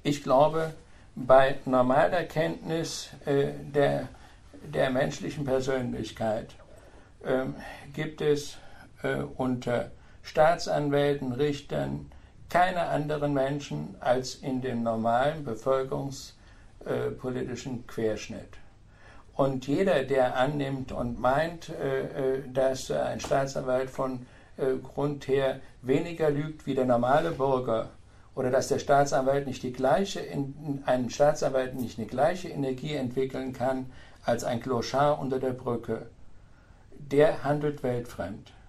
Ich glaube, bei normaler Kenntnis der menschlichen Persönlichkeit gibt es unter Staatsanwälten, Richtern keine anderen Menschen als in dem normalen bevölkerungspolitischen Querschnitt. Und jeder, der annimmt und meint, dass ein Staatsanwalt von Grund her weniger lügt wie der normale Bürger oder dass der Staatsanwalt nicht ein Staatsanwalt nicht die gleiche Energie entwickeln kann als ein Clochard unter der Brücke, der handelt weltfremd.